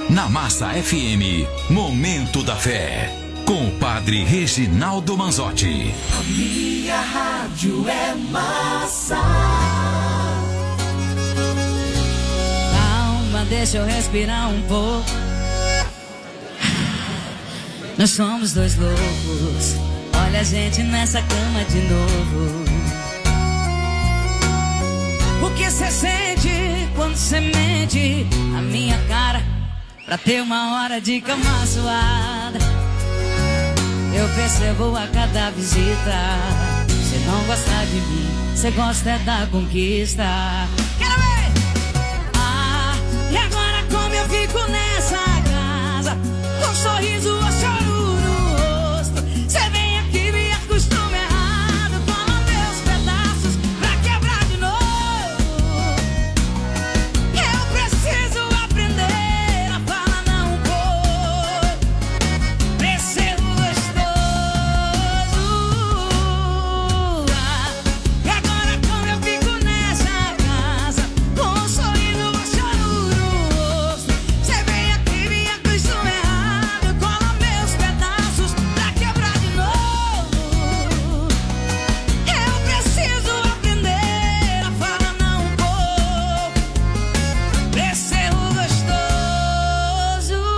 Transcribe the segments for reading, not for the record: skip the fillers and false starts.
Na Massa FM, Momento da Fé, com o Padre Reginaldo Manzotti. A minha rádio é Massa. Calma, deixa eu respirar um pouco. Nós somos dois loucos. Olha a gente nessa cama de novo. O que cê sente quando cê mente a minha cara pra ter uma hora de cama suada? Eu percebo a cada visita. Cê não gosta de mim, cê gosta é da conquista. Quero ver! Ah, e agora como eu fico nessa casa, com um sorriso ou choro no rosto? Cê vem aqui, me acostuma errado, toma meus pedaços pra quebrar de novo. Eu preciso aprender a falar não vou, pra ser gostoso. E agora como eu fico nessa casa, com um sorriso ou choro no rosto? Cê vem aqui, me acostuma errado, cola meus pedaços pra quebrar de novo. Eu preciso aprender a falar não vou, pra ser gostoso.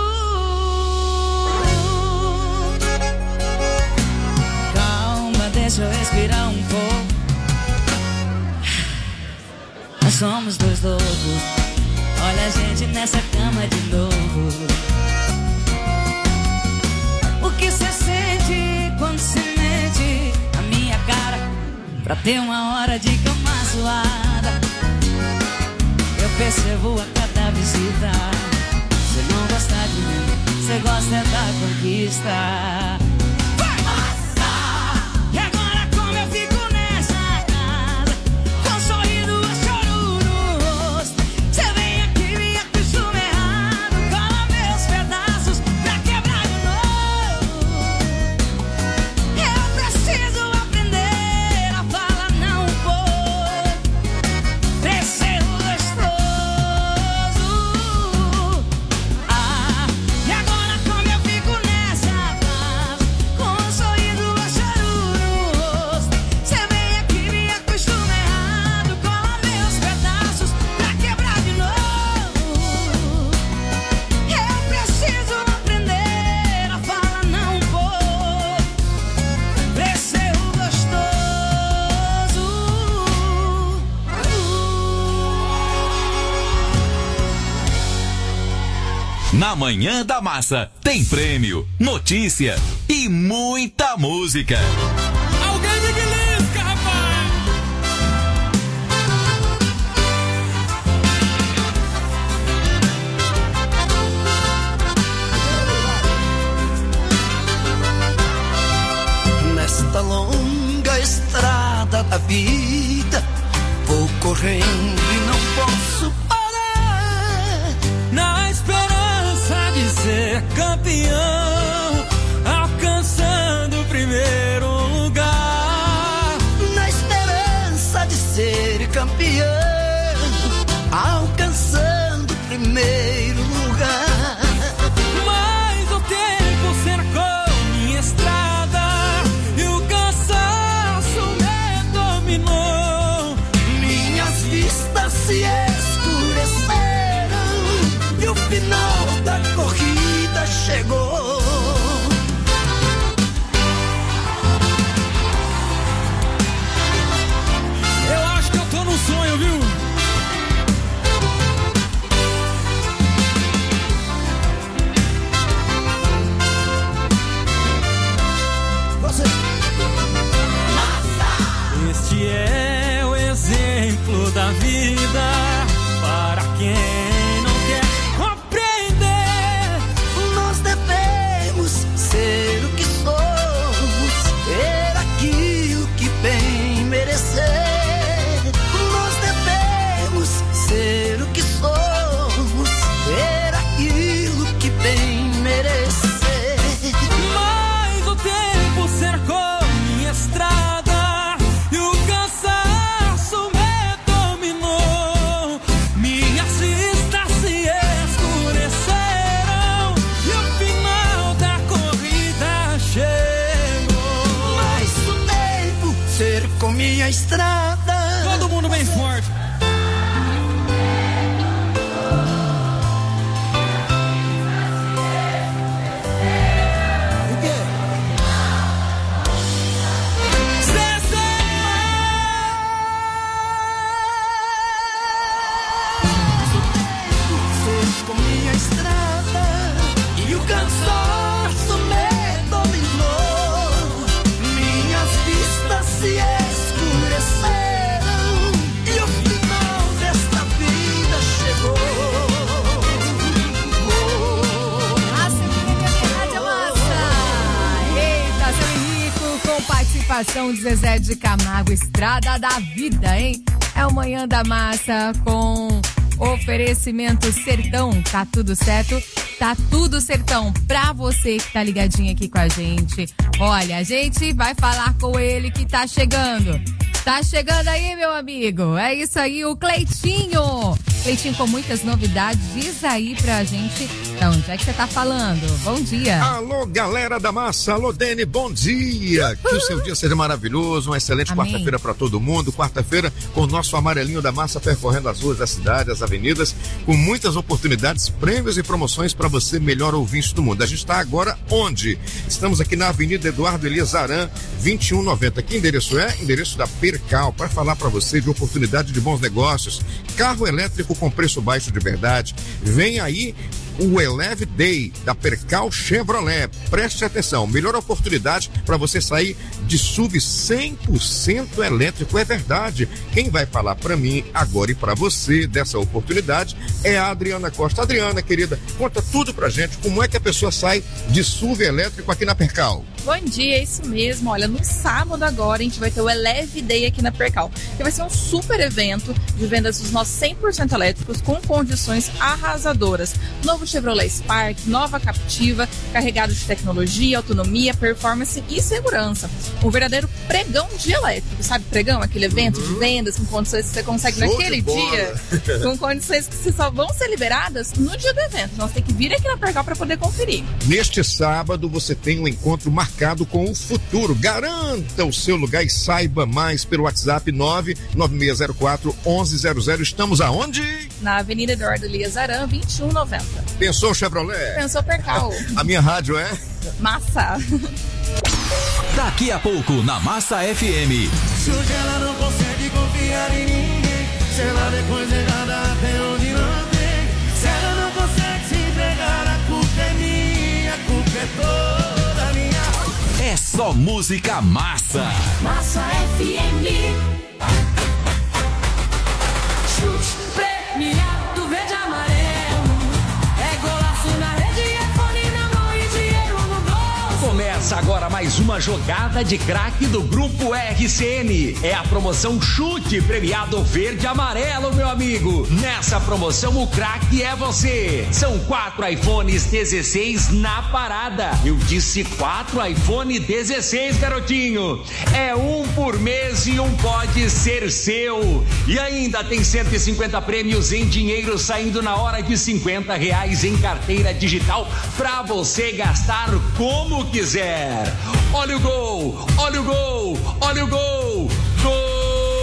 Calma, deixa eu respirar um pouco. Nós somos dois loucos. Olha a gente nessa cama de novo. O que cê sente quando cê mente a minha cara pra ter uma hora de cama suada? Eu percebo a cada visita. Cê não gosta de mim, cê gosta é da conquista. E agora como eu fico nessa casa, com um sorriso ou choro no rosto? Cê vem aqui, me acostuma errado, cola meus pedaços pra quebrar de novo. Eu preciso aprender a falar não vou, pra ser gostoso. Ah, e agora como eu fico nessa casa, com um sorriso ou choro no rosto? Cê vem aqui, me acostuma errado, cola meus pedaços pra quebrar de novo. Eu preciso aprender a falar não vou, pra ser gostoso. Na Manhã da Massa, tem prêmio, notícia e muita música. Alguém me belisca, rapaz! Nesta longa estrada da vida, vou correndo e não posso parar. Na esperança de ser campeão, alcançando o primeiro lugar. Na esperança de ser campeão, alcançando o primeiro lugar. Mas o tempo cercou minha estrada e o cansaço me dominou. Minhas vistas se escureceram e o final da corrida chegou. minha estrada. Todo mundo bem forte. Participação de Zezé de Camargo, Estrada da Vida, hein? É o Manhã da Massa com oferecimento Sertão. Tá tudo certo? Tá tudo Sertão. Pra você que tá ligadinho aqui com a gente. Olha, a gente vai falar com ele que tá chegando. Tá chegando aí, meu amigo. É isso aí, o Cleitinho. Cleitinho com muitas novidades. Diz aí pra gente de onde é que você tá falando. Bom dia. Alô, galera da massa. Alô, Dene, bom dia. Que o seu dia seja maravilhoso. Uma excelente quarta-feira pra todo mundo. Quarta-feira com o nosso amarelinho da massa percorrendo as ruas da cidade, as avenidas, com muitas oportunidades, prêmios e promoções para você, melhor ouvinte do mundo. A gente tá agora onde? Estamos aqui na Avenida Eduardo Elias Aran, 2190. Que endereço é? Endereço da Percal, para falar para você de oportunidade de bons negócios, carro elétrico com preço baixo de verdade. Vem aí o Eleve Day da Percal Chevrolet. Preste atenção, melhor oportunidade para você sair de SUV 100% elétrico, é verdade. Quem vai falar para mim agora e para você dessa oportunidade é a Adriana Costa. Adriana, querida, conta tudo pra gente, como é que a pessoa sai de SUV elétrico aqui na Percal. Bom dia, é isso mesmo. Olha, no sábado agora a gente vai ter o Eleve Day aqui na Percal, que vai ser um super evento de vendas dos nossos 100% elétricos com condições arrasadoras. Novo Chevrolet Spark, nova Captiva, carregado de tecnologia, autonomia, performance e segurança. Um verdadeiro pregão de elétrico, sabe pregão? Aquele evento de vendas com condições que você consegue naquele dia, com condições que só vão ser liberadas no dia do evento. Então você tem que vir aqui na Percal para poder conferir. Neste sábado você tem um encontro marcado com o futuro. Garanta o seu lugar e saiba mais pelo WhatsApp 99604-1100. Estamos aonde? Na Avenida Eduardo Elias Aran, 2190. Pensou Chevrolet? Pensou Percal. A minha rádio é? Massa. Daqui a pouco na Massa FM. Se hoje ela não consegue confiar em ninguém, se ela depois errada até onde não tem, se ela não consegue se entregar, a culpa é minha, a culpa é toda minha. É só música massa. Massa FM. Chute premiado verde e amarelo. É golaço na rede, é fone na mão e dinheiro no bolso. Começa agora mais uma jogada de craque do Grupo RCN. É a promoção Chute Premiado Verde e Amarelo, meu amigo. Nessa promoção o craque é você. São 4 iPhones 16 na parada. Eu disse 4 iPhone 16, garotinho. É um por mês e um pode ser seu. E ainda tem 150 prêmios em dinheiro saindo na hora de R$50 em carteira digital pra você gastar como quiser. Olha o gol, olha o gol, olha o gol, gol!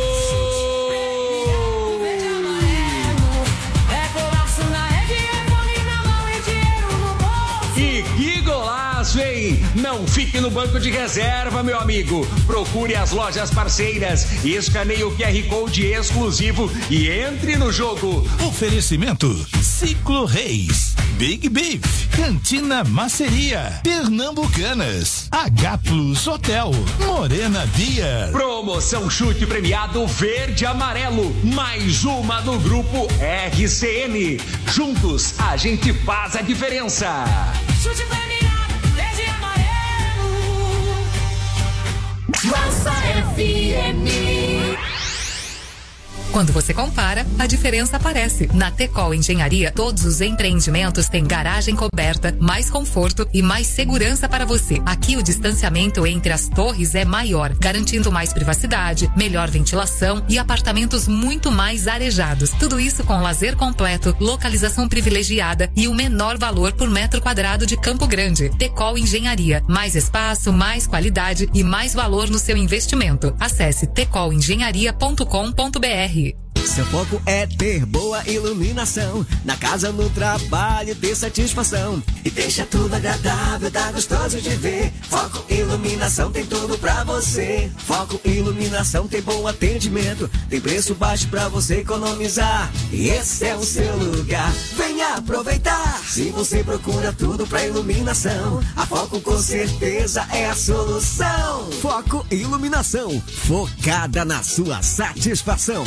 E que golaço, hein? Não fique no banco de reserva, meu amigo. Procure as lojas parceiras, escaneie o QR Code exclusivo e entre no jogo. Oferecimento Ciclo Reis, Big Beef, Cantina Maceria, Pernambucanas, H Plus Hotel, Morena Beer. Promoção Chute Premiado Verde e Amarelo, mais uma do Grupo RCN. Juntos a gente faz a diferença. Chute premiado verde e amarelo. Massa FM. Quando você compara, a diferença aparece. Na Tecol Engenharia, todos os empreendimentos têm garagem coberta, mais conforto e mais segurança para você. Aqui o distanciamento entre as torres é maior, garantindo mais privacidade, melhor ventilação e apartamentos muito mais arejados. Tudo isso com lazer completo, localização privilegiada e o menor valor por metro quadrado de Campo Grande. Tecol Engenharia. Mais espaço, mais qualidade e mais valor no seu investimento. Acesse tecolengenharia.com.br. Seu foco é ter boa iluminação, na casa, no trabalho, ter satisfação. E deixa tudo agradável, tá gostoso de ver. Foco Iluminação tem tudo pra você. Foco Iluminação tem bom atendimento, tem preço baixo pra você economizar. E esse é o seu lugar, venha aproveitar. Se você procura tudo pra iluminação, a Foco com certeza é a solução. Foco Iluminação, focada na sua satisfação.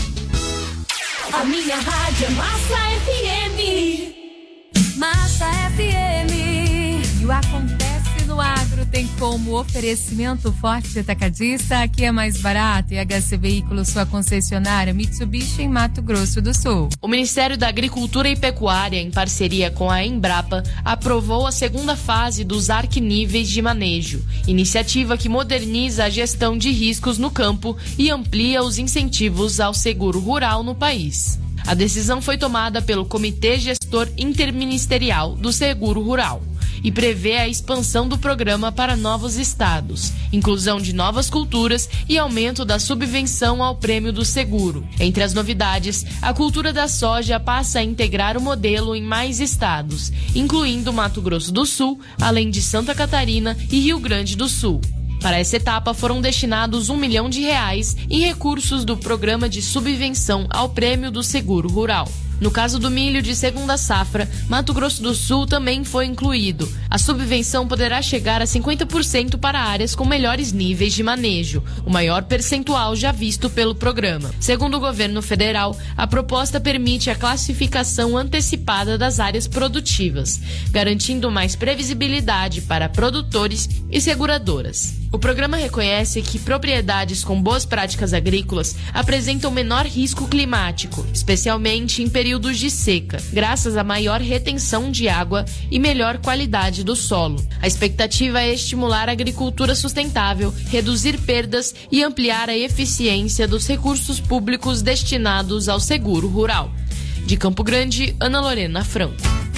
A minha rádio é Massa FM. Massa FM. E o Acontece no Agro tem como oferecimento Forte Atacadista. Aqui é mais barato, e HC Veículos, sua concessionária Mitsubishi em Mato Grosso do Sul. O Ministério da Agricultura e Pecuária, em parceria com a Embrapa, aprovou a segunda fase dos arquiníveis de manejo, iniciativa que moderniza a gestão de riscos no campo e amplia os incentivos ao seguro rural no país. A decisão foi tomada pelo Comitê Gestor Interministerial do Seguro Rural e prevê a expansão do programa para novos estados, inclusão de novas culturas e aumento da subvenção ao prêmio do seguro. Entre as novidades, a cultura da soja passa a integrar o modelo em mais estados, incluindo Mato Grosso do Sul, além de Santa Catarina e Rio Grande do Sul. Para essa etapa foram destinados R$1 milhão em recursos do Programa de Subvenção ao Prêmio do Seguro Rural. No caso do milho de segunda safra, Mato Grosso do Sul também foi incluído. A subvenção poderá chegar a 50% para áreas com melhores níveis de manejo, o maior percentual já visto pelo programa. Segundo o governo federal, a proposta permite a classificação antecipada das áreas produtivas, garantindo mais previsibilidade para produtores e seguradoras. O programa reconhece que propriedades com boas práticas agrícolas apresentam menor risco climático, especialmente em períodos de seca, graças a maior retenção de água e melhor qualidade do solo. A expectativa é estimular a agricultura sustentável, reduzir perdas e ampliar a eficiência dos recursos públicos destinados ao seguro rural. De Campo Grande, Ana Lorena Franco.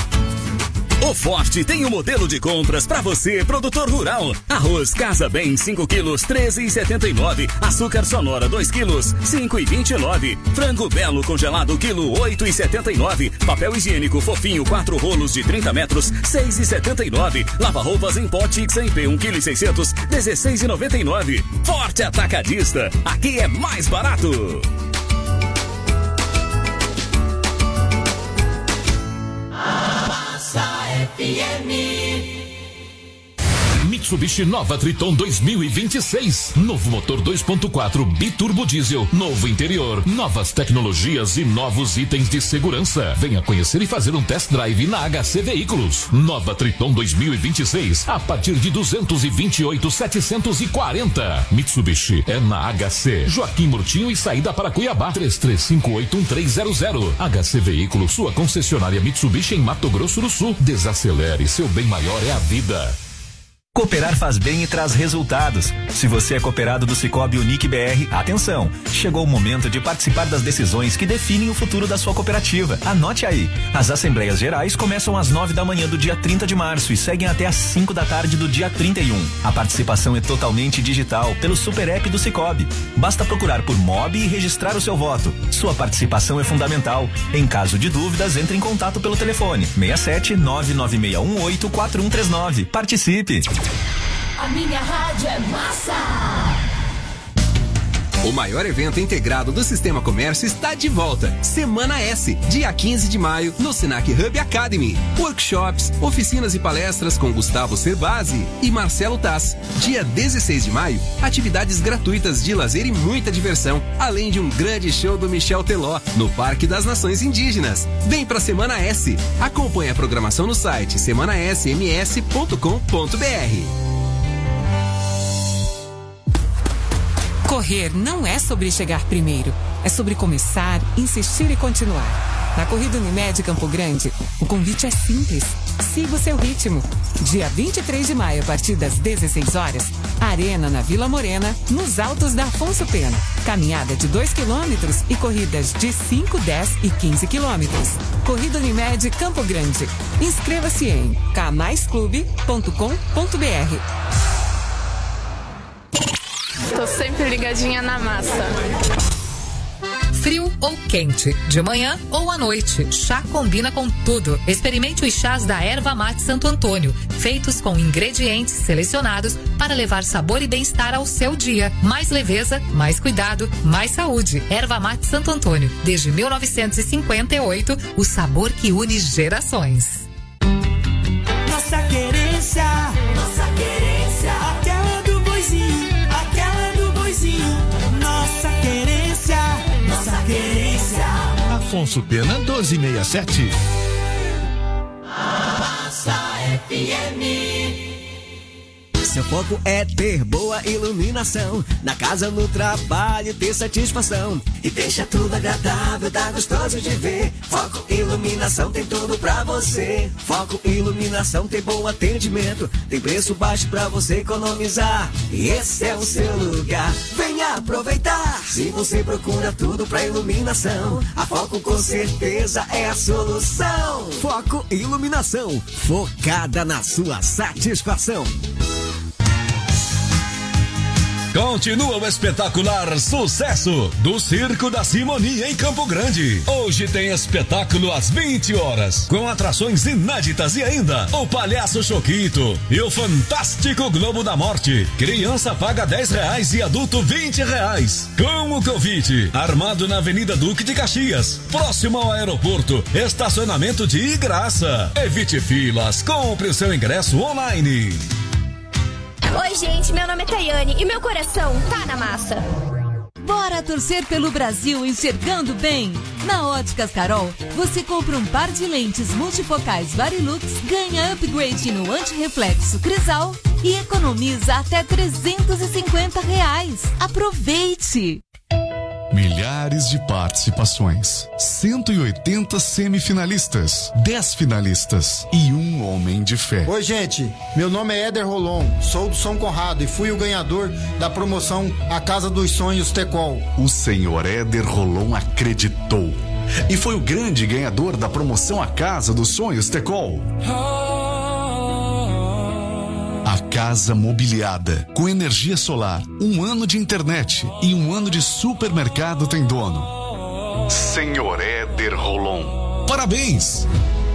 O Forte tem um modelo de compras para você, produtor rural. Arroz Casa Bem 5 quilos, R$13,79. Açúcar Sonora 2 quilos, R$5,29. Frango Belo congelado quilo, R$8,79. Papel higiênico fofinho 4 rolos de 30 metros, R$6,79. Lava-roupas em pote XMP 1,6 kg, R$16,99. Forte Atacadista, aqui é mais barato. Mitsubishi Nova Triton 2026. Novo motor 2.4 biturbo diesel, novo interior, novas tecnologias e novos itens de segurança. Venha conhecer e fazer um test drive na HC Veículos. Nova Triton 2026 a partir de 228.740. Mitsubishi é na HC. Joaquim Murtinho e saída para Cuiabá. 33581300. HC Veículos, sua concessionária Mitsubishi em Mato Grosso do Sul. Desacelere, seu bem maior é a vida. Cooperar faz bem e traz resultados. Se você é cooperado do Sicoob Unique BR, atenção! Chegou o momento de participar das decisões que definem o futuro da sua cooperativa. Anote aí! As Assembleias Gerais começam às 9 da manhã do dia 30 de março e seguem até às 5 da tarde do dia 31. A participação é totalmente digital pelo Super App do Sicoob. Basta procurar por MOB e registrar o seu voto. Sua participação é fundamental. Em caso de dúvidas, entre em contato pelo telefone 67 99618 4139. Participe! A minha rádio é Massa. O maior evento integrado do Sistema Comércio está de volta. Semana S, dia 15 de maio, no Senac Hub Academy. Workshops, oficinas e palestras com Gustavo Cerbasi e Marcelo Tass. Dia 16 de maio, atividades gratuitas de lazer e muita diversão, além de um grande show do Michel Teló, no Parque das Nações Indígenas. Vem pra Semana S. Acompanhe a programação no site semanasms.com.br. Correr não é sobre chegar primeiro, é sobre começar, insistir e continuar. Na Corrida Unimed Campo Grande, o convite é simples. Siga o seu ritmo. Dia 23 de maio, a partir das 16 horas, Arena na Vila Morena, nos Altos da Afonso Pena. Caminhada de 2 quilômetros e corridas de 5, 10 e 15 quilômetros. Corrida Unimed Campo Grande. Inscreva-se em kmaisclube.com.br. Tô sempre ligadinha na massa. Frio ou quente, de manhã ou à noite, chá combina com tudo. Experimente os chás da Erva Mate Santo Antônio, feitos com ingredientes selecionados para levar sabor e bem-estar ao seu dia. Mais leveza, mais cuidado, mais saúde. Erva Mate Santo Antônio, desde 1958, o sabor que une gerações. Nossa querência, aquela do boizinho, nossa querência, nossa querência. Afonso Pena 1267. Massa FM. Seu foco é ter boa iluminação, na casa, no trabalho, ter satisfação. E deixa tudo agradável, dá gostoso de ver. Foco Iluminação tem tudo pra você. Foco Iluminação tem bom atendimento, tem preço baixo pra você economizar. E esse é o seu lugar, venha aproveitar. Se você procura tudo pra iluminação, a Foco com certeza é a solução. Foco Iluminação, focada na sua satisfação. Continua o espetacular sucesso do Circo da Simonia em Campo Grande. Hoje tem espetáculo às 20 horas, com atrações inéditas e ainda o Palhaço Choquito e o Fantástico Globo da Morte. Criança paga R$10 e adulto R$20. Com o convite, armado na Avenida Duque de Caxias, próximo ao aeroporto, estacionamento de graça. Evite filas, compre o seu ingresso online. Oi, gente, meu nome é Tayane e meu coração tá na massa. Bora torcer pelo Brasil enxergando bem? Na Óticas Carol, você compra um par de lentes multifocais Varilux, ganha upgrade no antirreflexo Crisal e economiza até R$350. Aproveite! Milhares de participações, 180 semifinalistas, 10 finalistas e um homem de fé. Oi, gente, meu nome é Éder Rolon, sou do São Conrado e fui o ganhador da promoção A Casa dos Sonhos Tecol. O senhor Éder Rolon acreditou e foi o grande ganhador da promoção A Casa dos Sonhos Tecol. A casa mobiliada, com energia solar, 1 ano de internet e 1 ano de supermercado tem dono. Senhor Éder Rolon. Parabéns!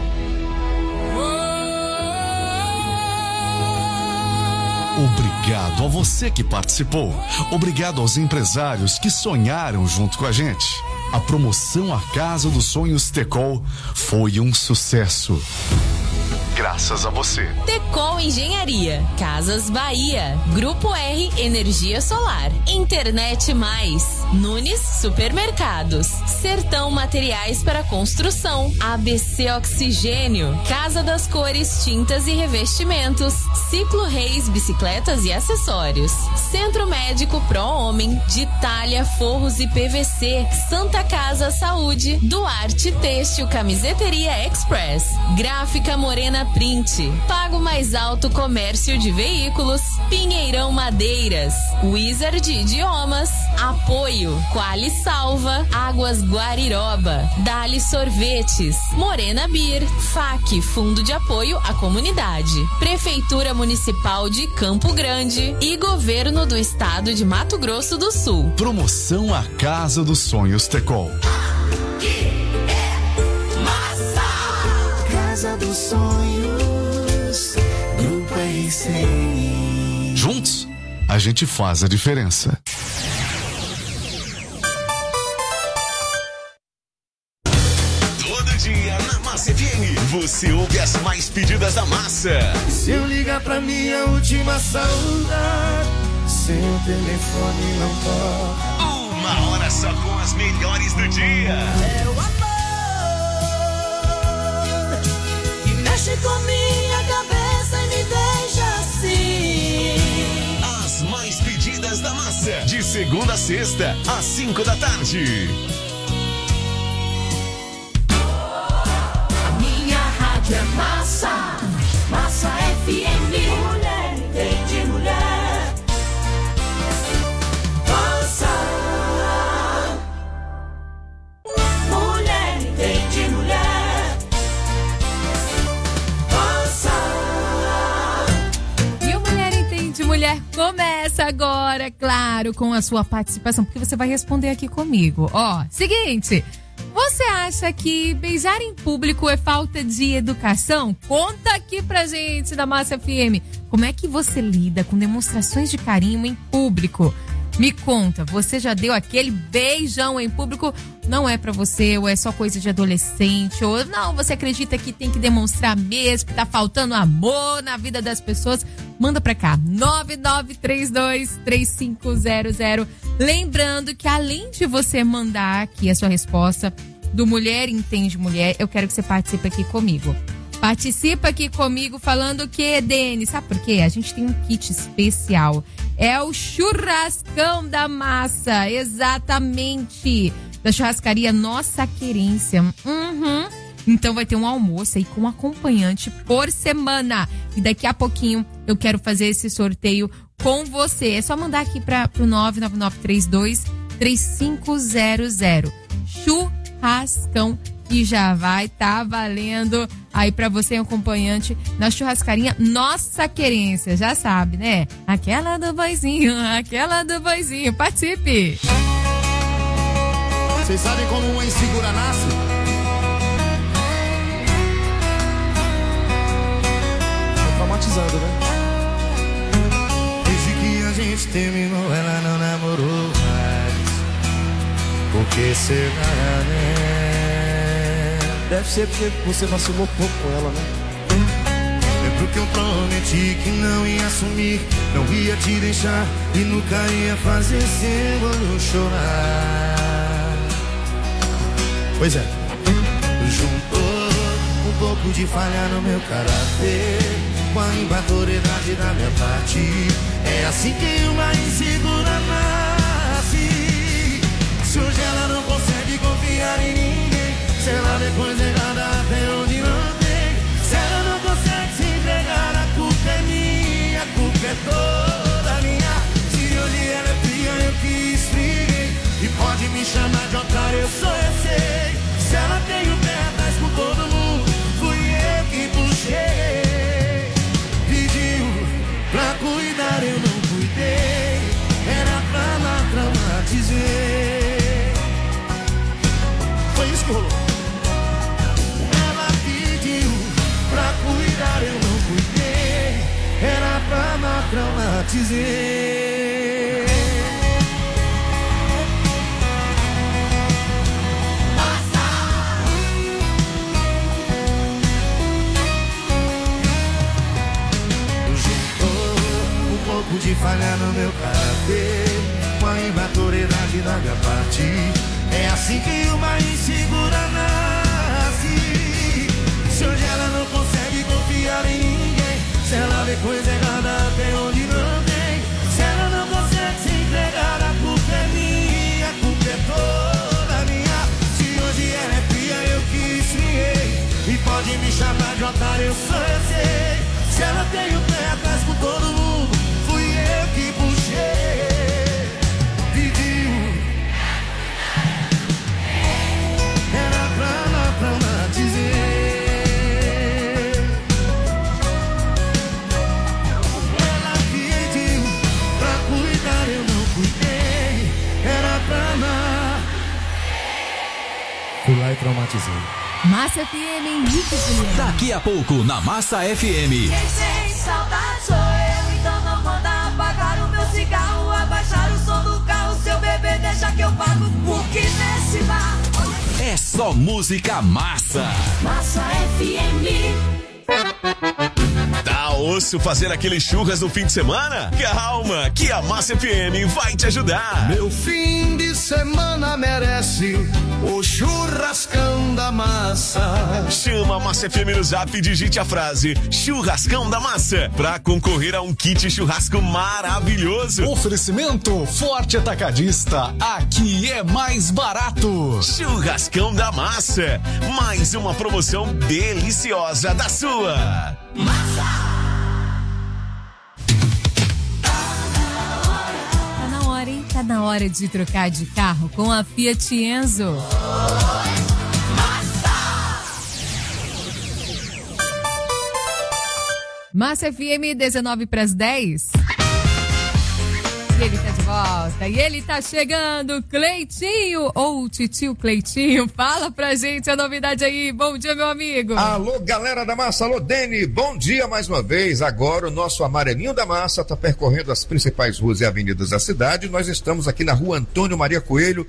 Obrigado a você que participou. Obrigado aos empresários que sonharam junto com a gente. A promoção A Casa dos Sonhos Tecol foi um sucesso. Graças a você. Tecol Engenharia, Casas Bahia, Grupo R Energia Solar, Internet Mais, Nunes Supermercados, Sertão Materiais para Construção, ABC Oxigênio, Casa das Cores Tintas e Revestimentos, Ciclo Reis Bicicletas e Acessórios, Centro Médico Pro Homem, Ditália Forros e PVC, Santa Casa Saúde, Duarte Têxtil Camiseteria Express, Gráfica Morena Print, Pago Mais Alto Comércio de Veículos, Pinheirão Madeiras, Wizard Idiomas, Apoio, Quali Salva, Águas Guariroba, Dali Sorvetes, Morena Beer, FAC, Fundo de Apoio à Comunidade, Prefeitura Municipal de Campo Grande e Governo do Estado de Mato Grosso do Sul. Promoção A Casa dos Sonhos Tecol. Casa dos Sonhos, Grupo RCN. Juntos, a gente faz a diferença. Todo dia na Massa FM, você ouve as mais pedidas da massa. Se eu ligar pra minha última saudade, seu telefone não toca. 1 hora só com as melhores do dia. É o amor que mexe com minha cabeça e me deixa assim. As mais pedidas da massa, de segunda a sexta, às 5 da tarde. A minha rádio é Massa, Massa FM. Mulher entende mulher. Massa. Mulher entende mulher. Massa. E o Mulher Entende Mulher começa agora, claro, com a sua participação, porque você vai responder aqui comigo. Ó, seguinte... Você acha que beijar em público é falta de educação? Conta aqui pra gente da Massa FM. Como é que você lida com demonstrações de carinho em público? Me conta, você já deu aquele beijão em público? Não é pra você, ou é só coisa de adolescente? Ou não, você acredita que tem que demonstrar mesmo, que tá faltando amor na vida das pessoas? Manda pra cá, 9932-3500. Lembrando que além de você mandar aqui a sua resposta do Mulher Entende Mulher, eu quero que você participe aqui comigo. Participa aqui comigo falando o que, Dene? Sabe por quê? A gente tem um kit especial. É o churrascão da massa, exatamente. Da churrascaria Nossa Querência. Então vai ter um almoço aí com acompanhante por semana. E daqui a pouquinho eu quero fazer esse sorteio com você. É só mandar aqui pro 99932-3500. Churrascão. E já vai tá valendo aí pra você um acompanhante na churrascaria Nossa Querência. Já sabe, né? Aquela do boizinho. Participe! Vocês sabem como uma insegura nasce? Tô traumatizando, né? Desde que a gente terminou, ela não namorou mais. Por que será, né? Deve ser porque você vacilou pouco com ela, né? Lembro que eu prometi que não ia assumir, não ia te deixar e nunca ia fazer seu olho chorar. Pois é. Juntou um pouco de falha no meu caráter com a imaturidade da minha parte. É assim que uma insegura nasce. Se hoje ela não consegue confiar em ninguém, se ela depois errada até onde não tem, se ela não consegue se entregar, a culpa é minha, a culpa é toda minha. Se hoje ela é fria, eu que esfriei, e pode me chamar de otário, eu sei. Se ela tem o pé atrás com todo mundo, fui eu que puxei. Pediu pra cuidar, eu não cuidei, era pra lá traumatizei. Foi isso que rolou. Pra cuidar eu não cuidei, era pra não traumatizei. Juntou um pouco de falha no meu caráter com a imaturidade da minha parte. É assim que uma insegura nasce. Se hoje ela não consegue confiar em ninguém, se ela vê coisa errada até onde não tem, se ela não consegue se entregar, a culpa é minha, a culpa é toda minha. Se hoje ela é fria, eu que esfriei, e pode me chamar de otário, eu sei. Se ela tem o pé atrás com todo mundo, fui eu que puxei. Pediu, era pra não traumatizar. Fui lá e traumatizei. Massa FM Henrique Juliano. Daqui a pouco na Massa FM. Quem sem saudade sou eu, então não manda apagar o meu cigarro, abaixar o som do carro, seu bebê deixa que eu pago, porque nesse bar É só música massa. Massa FM. Tá osso fazer aquele churras no fim de semana? Calma, que a Massa FM vai te ajudar. Meu fim de semana merece o churrascão da massa. Chama a Massa FM no Zap e digite a frase Churrascão da Massa pra concorrer a um kit churrasco maravilhoso. Oferecimento Forte Atacadista, aqui é mais barato. Churrascão da Massa, mais uma promoção deliciosa da sua. Massa! Tá na hora de trocar de carro com a Fiat Enzo. Massa FM 19:10. E ele tá de volta, e ele tá chegando, Cleitinho, ou Titio Cleitinho, fala pra gente a novidade aí, bom dia meu amigo. Alô galera da Massa, alô Dene, bom dia mais uma vez. Agora o nosso amarelinho da Massa tá percorrendo as principais ruas e avenidas da cidade. Nós estamos aqui na rua Antônio Maria Coelho,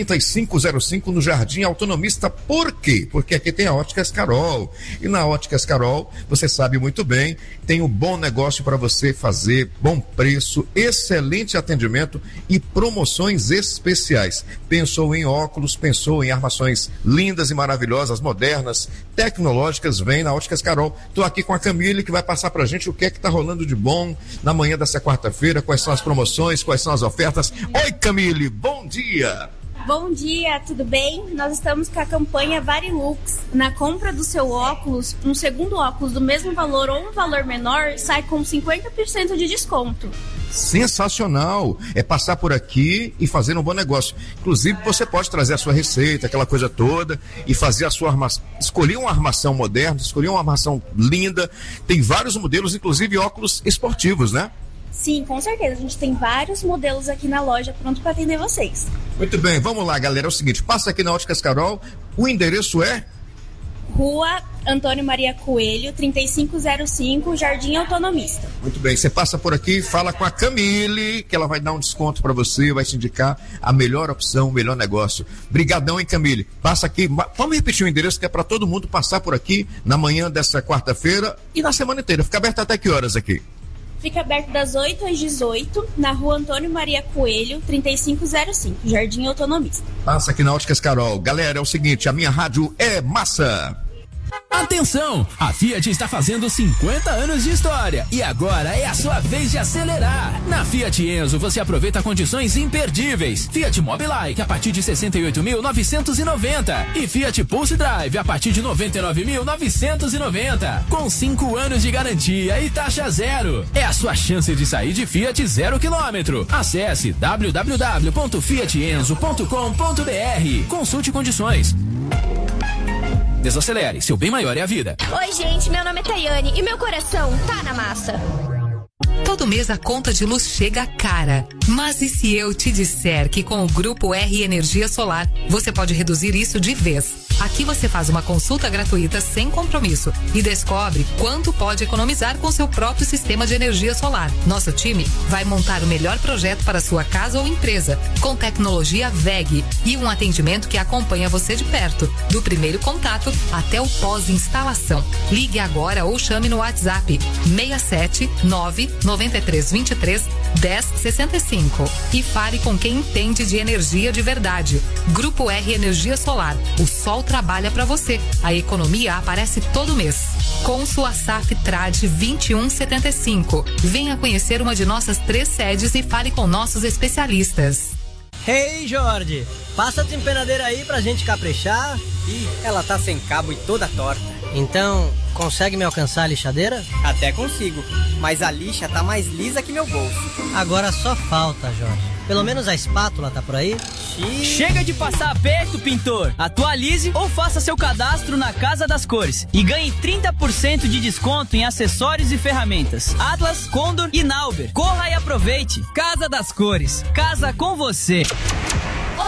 3505, no Jardim Autonomista. Por quê? Porque aqui tem a Óticas Carol, e na Óticas Carol, você sabe muito bem, tem um bom negócio para você fazer, bom preço, excelente atendimento e promoções especiais. Pensou em óculos, pensou em armações lindas e maravilhosas, modernas, tecnológicas, vem na Óticas Carol. Tô aqui com a Camille, que vai passar pra gente o que é que tá rolando de bom na manhã dessa quarta-feira, quais são as promoções, quais são as ofertas. Oi Camille, bom dia! Bom dia, tudo bem? Nós estamos com a campanha Varilux. Na compra do seu óculos, um segundo óculos do mesmo valor ou um valor menor sai com 50% de desconto. Sensacional, é passar por aqui e fazer um bom negócio. Inclusive você pode trazer a sua receita, aquela coisa toda, e fazer a sua armação, escolher uma armação moderna, escolher uma armação linda. Tem vários modelos, inclusive óculos esportivos, né? Sim, com certeza, a gente tem vários modelos aqui na loja pronto para atender vocês. Muito bem, vamos lá galera, é o seguinte, passa aqui na Óticas Carol, o endereço é? Rua Antônio Maria Coelho, 3505, Jardim Autonomista. Muito bem, você passa por aqui, fala com a Camille, que ela vai dar um desconto para você, vai te indicar a melhor opção, o melhor negócio. Brigadão, hein, Camille? Passa aqui, vamos repetir o endereço que é para todo mundo passar por aqui na manhã dessa quarta-feira e na semana inteira. Fica aberto até que horas aqui? Fica aberto das 8 às 18, na rua Antônio Maria Coelho, 3505, Jardim Autonomista. Passa aqui na Óticas Carol. Galera, é o seguinte, a minha rádio é massa. Atenção! A Fiat está fazendo 50 anos de história e agora é a sua vez de acelerar. Na Fiat Enzo você aproveita condições imperdíveis. Fiat Mobilike a partir de 68.990 e Fiat Pulse Drive a partir de 99.990 com 5 anos de garantia e taxa zero. É a sua chance de sair de Fiat 0 km. Acesse www.fiatenzo.com.br. Consulte condições. Desacelere, seu bem maior é a vida. Oi gente, meu nome é Tayane e meu coração tá na massa. Todo mês a conta de luz chega cara. Mas e se eu te disser que com o Grupo R Energia Solar, você pode reduzir isso de vez? Aqui você faz uma consulta gratuita sem compromisso e descobre quanto pode economizar com seu próprio sistema de energia solar. Nosso time vai montar o melhor projeto para sua casa ou empresa, com tecnologia WEG e um atendimento que acompanha você de perto, do primeiro contato até o pós-instalação. Ligue agora ou chame no WhatsApp 67993231065 e fale com quem entende de energia de verdade. Grupo R Energia Solar. O sol trabalha para você. A economia aparece todo mês. Com sua SAF Trade 2175. Venha conhecer uma de nossas 3 sedes e fale com nossos especialistas. Hey Jorge, passa a desempenadeira aí pra gente caprichar. Ih, ela tá sem cabo e toda torta. Então, consegue me alcançar a lixadeira? Até consigo, mas a lixa tá mais lisa que meu bolso. Agora só falta, Jorge. Pelo menos a espátula tá por aí? Chega de passar aperto, pintor! Atualize ou faça seu cadastro na Casa das Cores e ganhe 30% de desconto em acessórios e ferramentas. Atlas, Condor e Nauber. Corra e aproveite! Casa das Cores. Casa com você.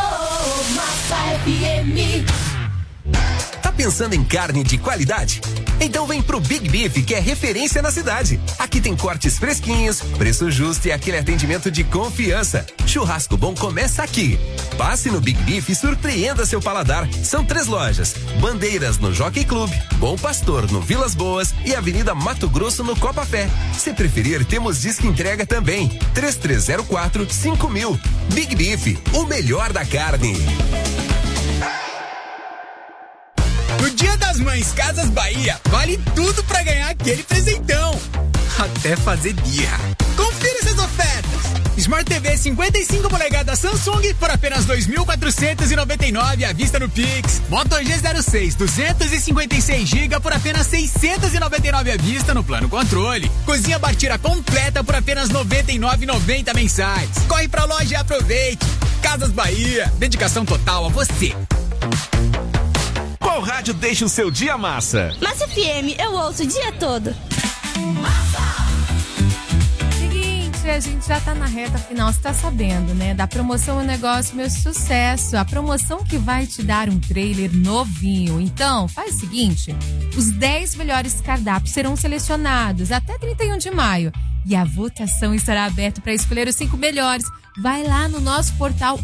Massa FM. Tá pensando em carne de qualidade? Então vem pro Big Beef, que é referência na cidade. Aqui tem cortes fresquinhos, preço justo e aquele atendimento de confiança. Churrasco bom começa aqui. Passe no Big Beef e surpreenda seu paladar. São 3 lojas: Bandeiras no Jockey Club, Bom Pastor no Vilas Boas e Avenida Mato Grosso no Copa Fé. Se preferir, temos disque entrega também. 3304-5000. Big Beef, o melhor da carne. No Dia das Mães Casas Bahia, vale tudo pra ganhar aquele presentão. Até fazer birra. Confira essas ofertas. Smart TV 55 polegadas Samsung por apenas 2.499 à vista no Pix. Moto G06 256 GB por apenas 699 à vista no plano controle. Cozinha Bartira completa por apenas 99,90 mensais. Corre pra loja e aproveite. Casas Bahia, dedicação total a você. Qual rádio deixa o seu dia massa? Massa FM, eu ouço o dia todo. Seguinte, a gente já tá na reta final, você tá sabendo, né? Da promoção O Negócio Meu Sucesso. A promoção que vai te dar um trailer novinho. Então, faz o seguinte, os 10 melhores cardápios serão selecionados até 31 de maio. E a votação estará aberta para escolher os 5 melhores. Vai lá no nosso portal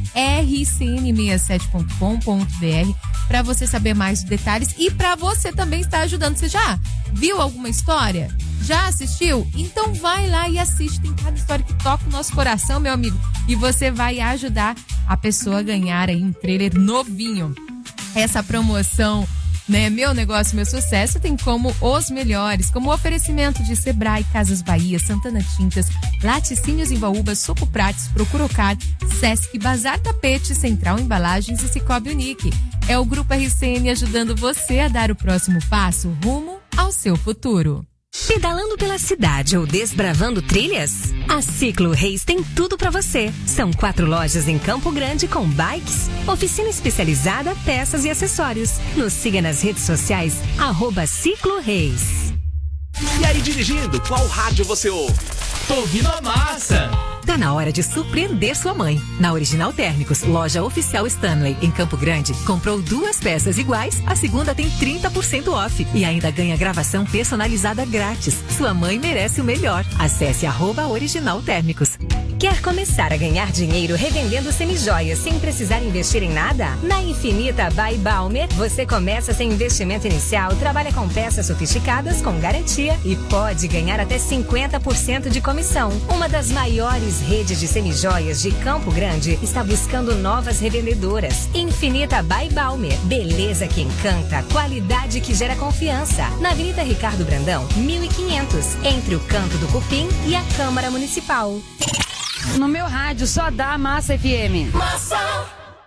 rcn67.com.br para você saber mais detalhes e para você também estar ajudando. Você já viu alguma história? Já assistiu? Então vai lá e assiste. Tem cada história que toca o nosso coração, meu amigo. E você vai ajudar a pessoa a ganhar aí um trailer novinho. Essa promoção, né? Meu Negócio, Meu Sucesso tem como os melhores, como oferecimento de Sebrae, Casas Bahia, Santana Tintas, Laticínios Embaúba, Suco Prates, Procuracar, Sesc, Bazar Tapete, Central Embalagens e Cicobi Unique. É o Grupo RCN ajudando você a dar o próximo passo rumo ao seu futuro. Pedalando pela cidade ou desbravando trilhas? A Ciclo Reis tem tudo para você. São 4 lojas em Campo Grande com bikes, oficina especializada, peças e acessórios. Nos siga nas redes sociais, @Ciclo Reis. E aí, dirigindo, qual rádio você ouve? Tô ouvindo a massa. Tá na hora de surpreender sua mãe. Na Original Térmicos, loja oficial Stanley, em Campo Grande, comprou 2 peças iguais, a segunda tem 30% off e ainda ganha gravação personalizada grátis. Sua mãe merece o melhor. Acesse @Original Térmicos. Quer começar a ganhar dinheiro revendendo semijoias sem precisar investir em nada? Na Infinita by Balmer, você começa sem investimento inicial, trabalha com peças sofisticadas com garantia e pode ganhar até 50% de comissão. Uma das maiores redes de semijoias de Campo Grande está buscando novas revendedoras. Infinita by Balmer. Beleza que encanta, qualidade que gera confiança. Na Avenida Ricardo Brandão, 1500, entre o Canto do Cupim e a Câmara Municipal. No meu rádio só dá Massa FM. Massa!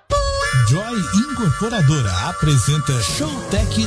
Joy Incorporadora apresenta Showtech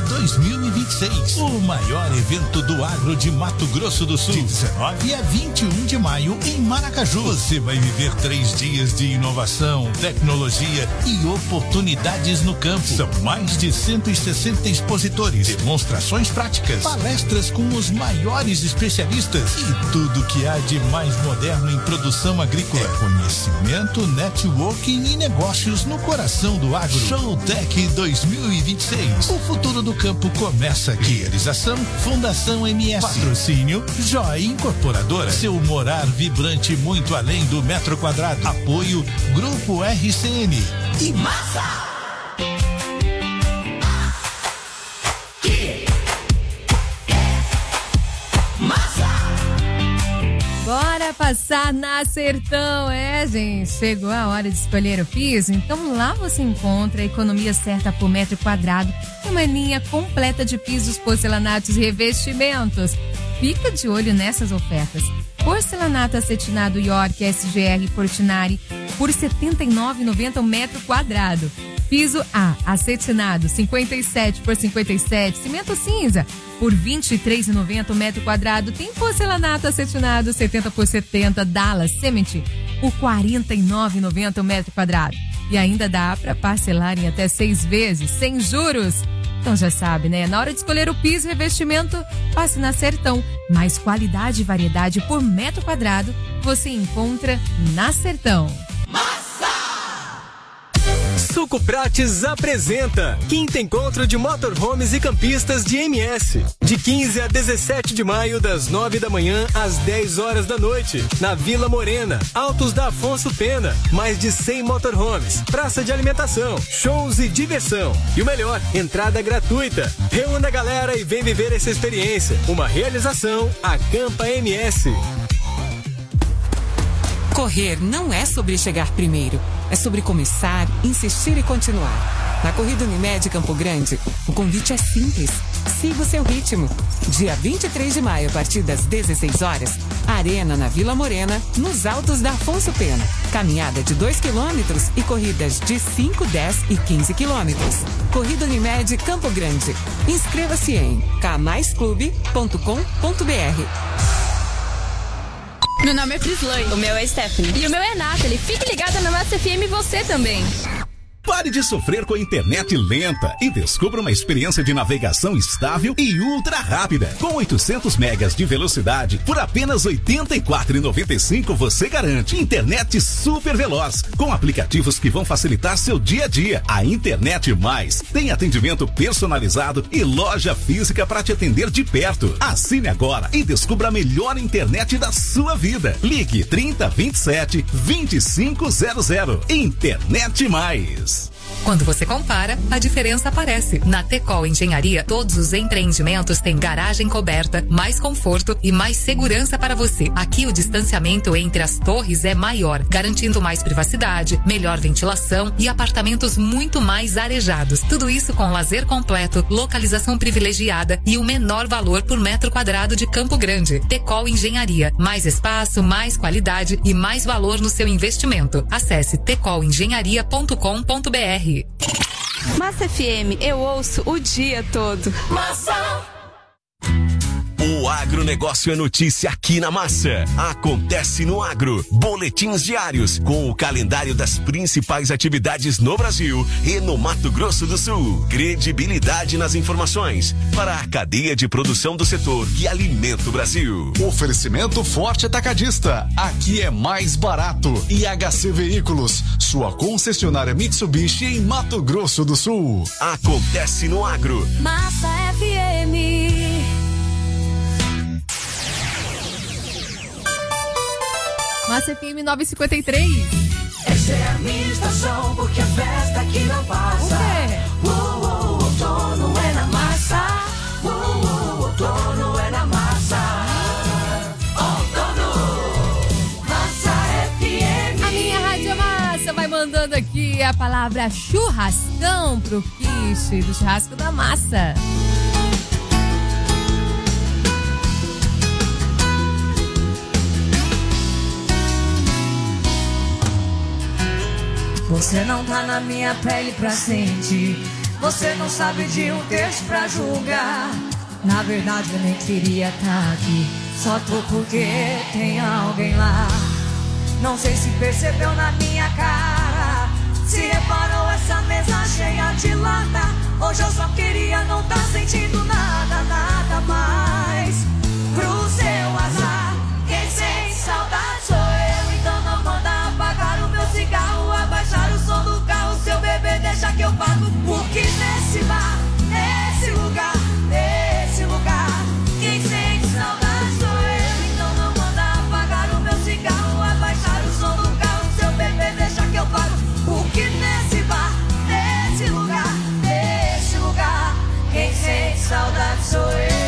2026, o maior evento do agro de Mato Grosso do Sul, de 19 a 21 de maio em Maracaju. Você vai viver 3 dias de inovação, tecnologia e oportunidades no campo. São mais de 160 expositores, demonstrações práticas, palestras com os maiores especialistas e tudo que há de mais moderno em produção agrícola. É conhecimento, networking e negócios no coração do agro. Showtech 2026. O futuro do campo começa aqui. Realização Fundação MS. Patrocínio Joy Incorporadora. Seu morar vibrante muito além do metro quadrado. Apoio Grupo RCN. E massa! Bora passar na Sertão, gente. Chegou a hora de escolher o piso, então lá você encontra a economia certa por metro quadrado e uma linha completa de pisos, porcelanatos e revestimentos. Fica de olho nessas ofertas. Porcelanato acetinado York SGR Portinari por R$ 79,90 o metro quadrado. Piso A, acetinado, 57 por 57, cimento cinza, por R$ 23,90 o metro quadrado. Tem porcelanato acetinado, 70 por 70, Dallas Cement, por R$ 49,90 o metro quadrado. E ainda dá para parcelar em até 6 vezes, sem juros. Então já sabe, né? Na hora de escolher o piso e revestimento, passe na Sertão. Mais qualidade e variedade por metro quadrado, você encontra na Sertão. Suco Prates apresenta Quinto Encontro de Motorhomes e Campistas de MS. De 15 a 17 de maio, das 9 da manhã às 10 horas da noite. Na Vila Morena, Altos da Afonso Pena. Mais de 100 motorhomes, praça de alimentação, shows e diversão. E o melhor, entrada gratuita. Reúna a galera e vem viver essa experiência. Uma realização Acampa MS. Correr não é sobre chegar primeiro, é sobre começar, insistir e continuar. Na Corrida Unimed Campo Grande, o convite é simples. Siga o seu ritmo. Dia 23 de maio, a partir das 16 horas, Arena na Vila Morena, nos Altos da Afonso Pena. Caminhada de 2 quilômetros e corridas de 5, 10 e 15 quilômetros. Corrida Unimed Campo Grande. Inscreva-se em kmaisclube.com.br. Meu nome é Frislane. O meu é Stephanie. E o meu é Nathalie. Fique ligada na Massa FM você também. Pare de sofrer com a internet lenta e descubra uma experiência de navegação estável e ultra rápida. Com 800 megas de velocidade, por apenas R$ 84,95 você garante internet super veloz, com aplicativos que vão facilitar seu dia a dia. A Internet Mais tem atendimento personalizado e loja física para te atender de perto. Assine agora e descubra a melhor internet da sua vida. Ligue 3027 2500. Internet Mais. Quando você compara, a diferença aparece. Na Tecol Engenharia, todos os empreendimentos têm garagem coberta, mais conforto e mais segurança para você. Aqui o distanciamento entre as torres é maior, garantindo mais privacidade, melhor ventilação e apartamentos muito mais arejados. Tudo isso com lazer completo, localização privilegiada e o menor valor por metro quadrado de Campo Grande. Tecol Engenharia, mais espaço, mais qualidade e mais valor no seu investimento. Acesse tecolengenharia.com.br. Massa FM, eu ouço o dia todo. Massa! O agronegócio é notícia aqui na Massa. Acontece no Agro. Boletins diários com o calendário das principais atividades no Brasil e no Mato Grosso do Sul. Credibilidade nas informações para a cadeia de produção do setor que alimenta o Brasil. Oferecimento Forte Atacadista. Aqui é mais barato. E HC Veículos, sua concessionária Mitsubishi em Mato Grosso do Sul. Acontece no Agro. Massa FM. Massa FM 953. Essa é a minha estação, porque a festa aqui não passa. Outono é na massa. Outono é na massa. Outono. Massa FM. A minha Rádio Massa vai mandando aqui a palavra churrascão pro quiche do churrasco da massa. Você não tá na minha pele pra sentir. Você não sabe de um texto pra julgar. Na verdade eu nem queria tá aqui. Só tô porque tem alguém lá. Não sei se percebeu na minha cara. Se reparou essa mesa cheia de lata. Hoje eu só queria não tá sentindo nada, nada mais. Pro seu azar, quem sente saudade sou eu. Então não manda apagar o meu cigarro, abaixar o som do carro. Seu bebê deixa que eu pago. Porque nesse bar, nesse lugar, quem sente saudade sou eu. Então não manda apagar o meu cigarro, abaixar o som do carro. Seu bebê deixa que eu pago. Porque nesse bar, nesse lugar, quem sente saudade sou eu.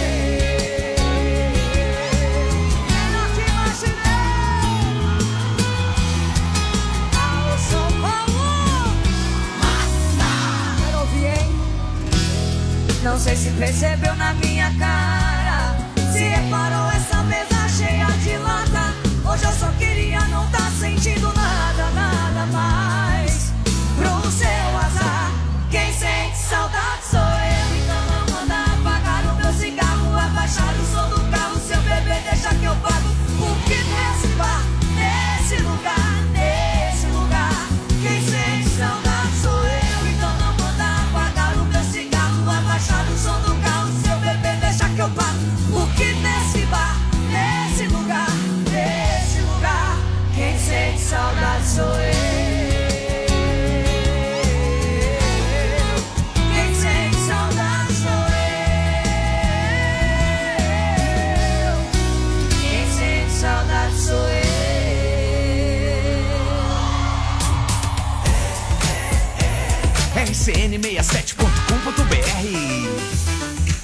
Não sei se percebeu na minha cara. Se reparou essa mesa cheia de lata. Hoje eu só queria não tá sentindo nada, nada mais. Pro seu azar, quem sente saudade sou eu. Então não manda apagar o meu cigarro, abaixar o som do carro. Seu bebê deixa que eu pago. Porque nesse bar, nesse lugar, quem sente saudade sou eu. Então não manda apagar o meu cigarro, abaixar o som do carro. Seu bebê deixa que eu pago.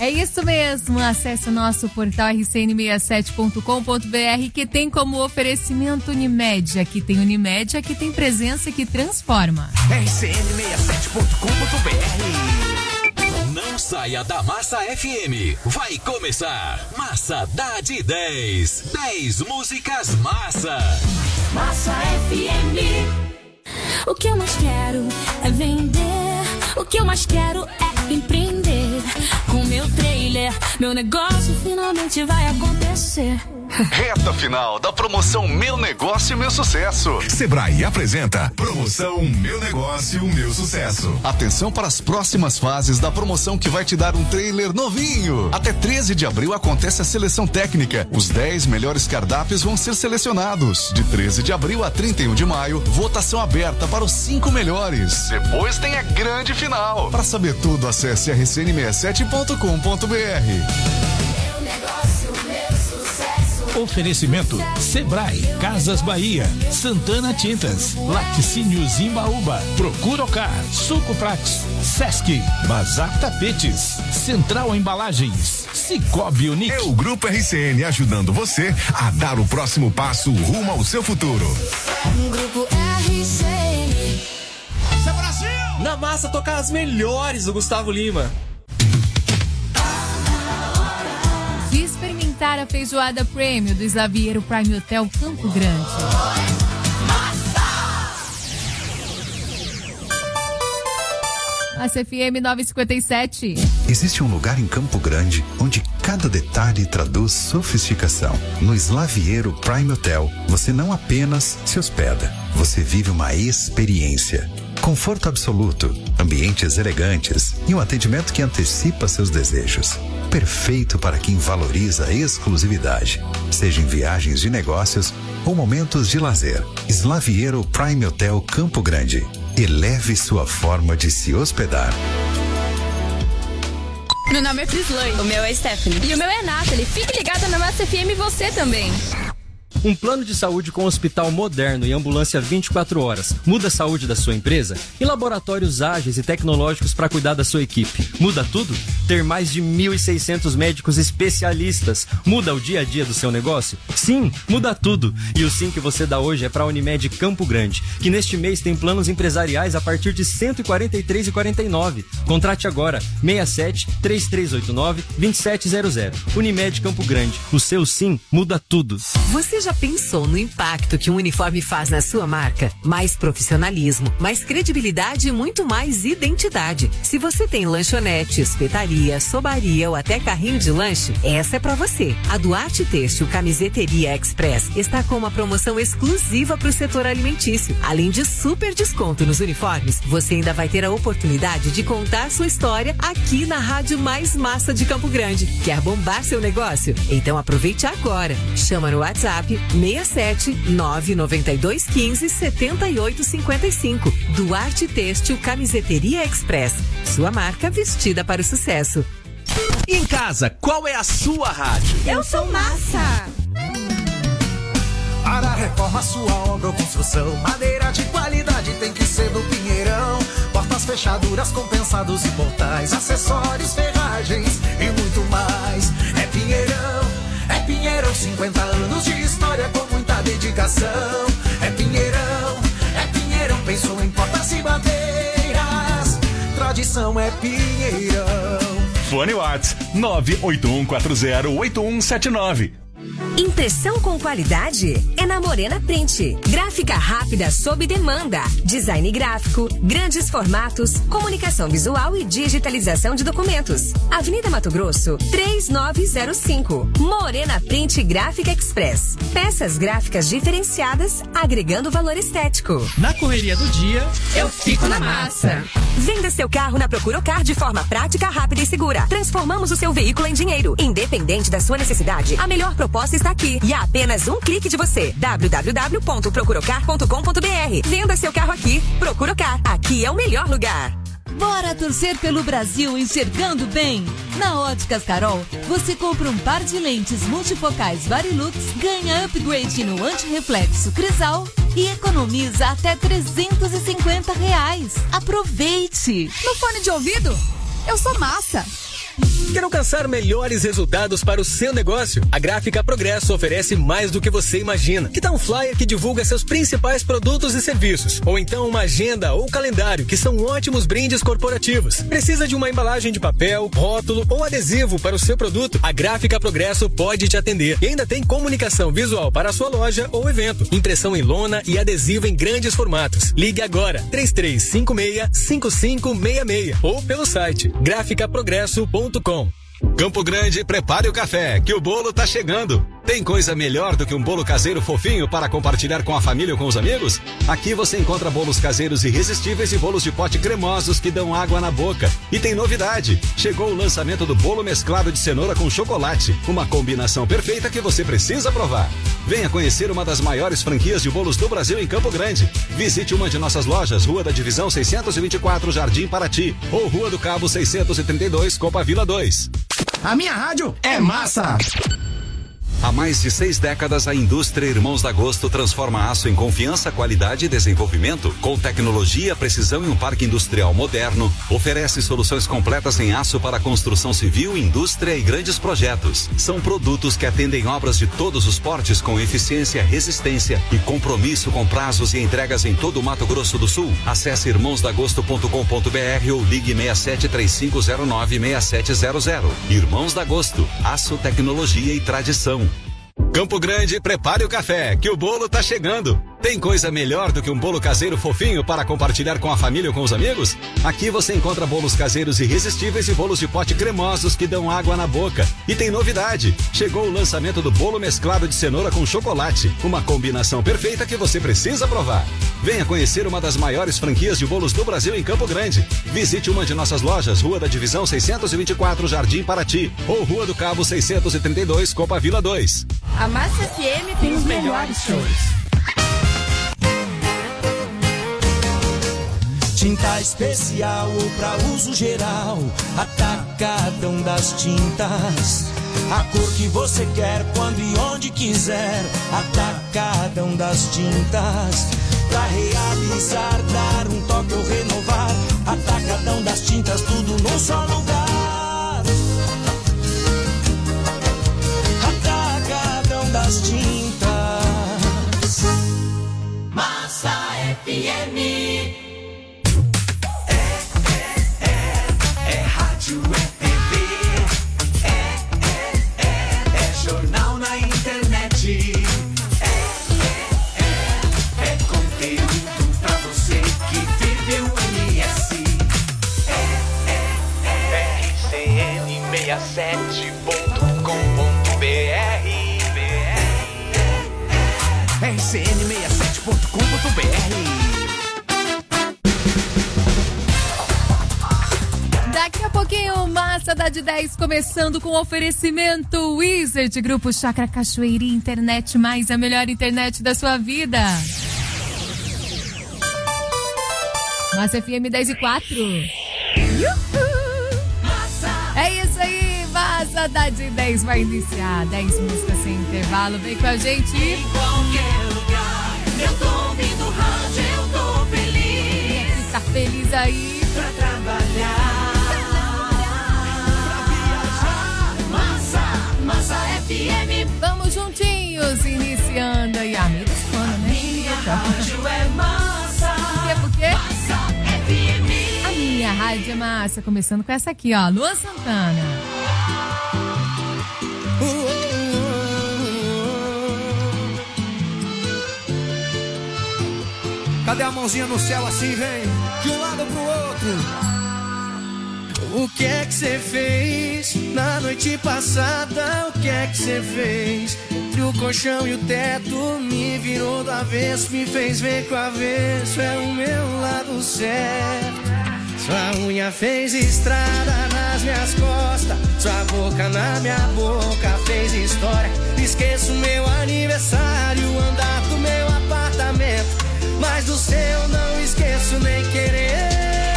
É isso mesmo, acesse o nosso portal rcn67.com.br que tem como oferecimento Unimed. Aqui tem Unimed, aqui tem presença que transforma. rcn67.com.br. Não saia da Massa FM. Vai começar Massa dá de 10. 10 músicas massa. Massa FM. O que eu mais quero é vender. O que eu mais quero é empreender. Com meu trailer, meu negócio finalmente vai acontecer. Reta final da promoção Meu Negócio, Meu Sucesso. Sebrae apresenta Promoção Meu Negócio, Meu Sucesso. Atenção para as próximas fases da promoção que vai te dar um trailer novinho. Até 13 de abril acontece a seleção técnica. Os 10 melhores cardápios vão ser selecionados. De 13 de abril a 31 de maio, votação aberta para os 5 melhores. Depois tem a grande final. Para saber tudo, acesse rcn67.com.br. Oferecimento Sebrae, Casas Bahia, Santana Tintas, Laticínios Imbaúba, Procuracar, Sucoprax, Sesc, Bazar Tapetes, Central Embalagens, Cicobi Unique. É o Grupo RCN ajudando você a dar o próximo passo rumo ao seu futuro. Grupo RCN. Isso é Brasil! Na massa tocar as melhores do Gustavo Lima. Experimentar a feijoada prêmio do Slaviero Prime Hotel Campo Grande. Massa FM 957. Existe um lugar em Campo Grande onde cada detalhe traduz sofisticação. No Slaviero Prime Hotel, você não apenas se hospeda, você vive uma experiência. Conforto absoluto, ambientes elegantes e um atendimento que antecipa seus desejos. Perfeito para quem valoriza a exclusividade, seja em viagens de negócios ou momentos de lazer. Slaviero Prime Hotel Campo Grande. Eleve sua forma de se hospedar. Meu nome é Frislane. O meu é Stephanie. E o meu é Nathalie. Fique ligada na Massa FM e você também. Um plano de saúde com hospital moderno e ambulância 24 horas. Muda a saúde da sua empresa? E laboratórios ágeis e tecnológicos para cuidar da sua equipe. Muda tudo? Ter mais de 1.600 médicos especialistas. Muda o dia a dia do seu negócio? Sim, muda tudo. E o sim que você dá hoje é para a Unimed Campo Grande, que neste mês tem planos empresariais a partir de R$ 143,49. Contrate agora, 67-3389-2700. Unimed Campo Grande. O seu sim muda tudo. Você já pensou no impacto que um uniforme faz na sua marca? Mais profissionalismo, mais credibilidade e muito mais identidade. Se você tem lanchonete, espetaria, sobaria ou até carrinho de lanche, essa é pra você. A Duarte Têxtil Camiseteria Express está com uma promoção exclusiva para o setor alimentício. Além de super desconto nos uniformes, você ainda vai ter a oportunidade de contar sua história aqui na rádio mais massa de Campo Grande. Quer bombar seu negócio? Então aproveite agora. Chama no WhatsApp 67 992 15 78 55. Duarte Têxtil Camiseteria Express. Sua marca vestida para o sucesso. E em casa, qual é a sua rádio? Eu sou Massa. Para reforma, sua obra ou construção, madeira de qualidade tem que ser do Pinheirão. Portas, fechaduras, compensados e portais, acessórios, ferragens e muito mais. É Pinheirão, 50 anos de história com muita dedicação. É Pinheirão, pensou em portas e madeiras. Tradição é Pinheirão. Fone Whats 981408179. Impressão com qualidade é na Morena Print. Gráfica rápida sob demanda. Design gráfico, grandes formatos, comunicação visual e digitalização de documentos. Avenida Mato Grosso, 3905. Morena Print Gráfica Express. Peças gráficas diferenciadas, agregando valor estético. Na correria do dia, eu fico na massa. Venda seu carro na Procuracar de forma prática, rápida e segura. Transformamos o seu veículo em dinheiro. Independente da sua necessidade, a melhor proposta está aqui e a apenas um clique de você. www.procuracar.com.br. Venda seu carro aqui. Procuracar. Aqui é o melhor lugar. Bora torcer pelo Brasil enxergando bem? Na Óticas Carol, você compra um par de lentes multifocais Varilux, ganha upgrade no antirreflexo Crisal e economiza até R$350. Aproveite! No fone de ouvido, eu sou Massa. Quer alcançar melhores resultados para o seu negócio? A Gráfica Progresso oferece mais do que você imagina. Que tal um flyer que divulga seus principais produtos e serviços? Ou então uma agenda ou calendário, que são ótimos brindes corporativos. Precisa de uma embalagem de papel, rótulo ou adesivo para o seu produto? A Gráfica Progresso pode te atender. E ainda tem comunicação visual para a sua loja ou evento, impressão em lona e adesivo em grandes formatos. Ligue agora, 3356-5566 ou pelo site graficaprogresso.com. Campo Grande, prepare o café, que o bolo tá chegando. Tem coisa melhor do que um bolo caseiro fofinho para compartilhar com a família ou com os amigos? Aqui você encontra bolos caseiros irresistíveis e bolos de pote cremosos que dão água na boca. E tem novidade, chegou o lançamento do bolo mesclado de cenoura com chocolate, uma combinação perfeita que você precisa provar. Venha conhecer uma das maiores franquias de bolos do Brasil em Campo Grande. Visite uma de nossas lojas, Rua da Divisão 624, Jardim Paraty, ou Rua do Cabo 632, Copa Vila 2. A minha rádio é massa! Há mais de 6 décadas, a indústria Irmãos da Agosto transforma aço em confiança, qualidade e desenvolvimento. Com tecnologia, precisão e um parque industrial moderno, oferece soluções completas em aço para construção civil, indústria e grandes projetos. São produtos que atendem obras de todos os portes com eficiência, resistência e compromisso com prazos e entregas em todo o Mato Grosso do Sul. Acesse irmãosdagosto.com.br ou ligue 6735096700. Irmãos da Agosto, aço, tecnologia e tradição. Campo Grande, prepare o café, que o bolo tá chegando. Tem coisa melhor do que um bolo caseiro fofinho para compartilhar com a família ou com os amigos? Aqui você encontra bolos caseiros irresistíveis e bolos de pote cremosos que dão água na boca. E tem novidade, chegou o lançamento do bolo mesclado de cenoura com chocolate, uma combinação perfeita que você precisa provar. Venha conhecer uma das maiores franquias de bolos do Brasil em Campo Grande. Visite uma de nossas lojas, Rua da Divisão 624, Jardim Paraty, ou Rua do Cabo 632, Copa Vila 2. A Massa FM tem os melhores shows. Tinta especial ou pra uso geral, Atacadão das Tintas. A cor que você quer, quando e onde quiser, Atacadão das Tintas. Pra realizar, dar um toque ou renovar, Atacadão das Tintas, tudo num só lugar. Atacadão das Tintas. Massa FM. Rádio, TV, é jornal na internet, é conteúdo pra você que vive o MS, rcn67.com.br, rcn67.com.br. Daqui a pouquinho, Massa da de 10, começando com oferecimento Wizard, Grupo Chácara Cachoeirinha, internet mais a melhor internet da sua vida. Massa FM 10:04. É isso aí, Massa da de 10 vai iniciar. 10 músicas sem intervalo, vem com a gente. Em qualquer lugar, eu tô ouvindo rádio, eu tô feliz. Quem fica feliz aí pra trabalhar. Massa FM. Vamos juntinhos, iniciando aí a meia da semana, né? Minha rádio é massa. Por quê? Massa FM. A minha rádio é massa. Começando com essa aqui, ó, Luan Santana. Cadê a mãozinha no céu assim, vem? De um lado pro outro. O que é que você fez na noite passada? O que é que você fez? Entre o colchão e o teto, me virou do avesso, me fez ver que o avesso é o meu lado certo. Sua unha fez estrada nas minhas costas, sua boca na minha boca fez história. Esqueço meu aniversário, andar do meu apartamento, mas do seu não esqueço nem querendo.